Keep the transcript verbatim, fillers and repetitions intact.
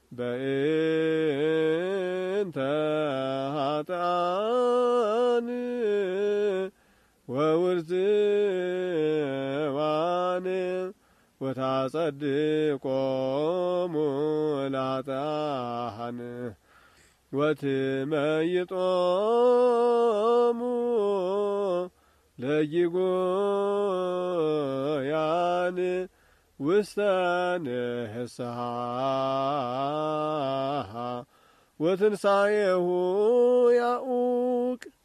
በእንተ ኃጥኣን ወውርዝዋን ወታጸድቆሙ ለኃጥኣን ወትመይጦሙ ለጊጎያን ውስተ ንስሐ ወትንሣኤሁ ያኡቅ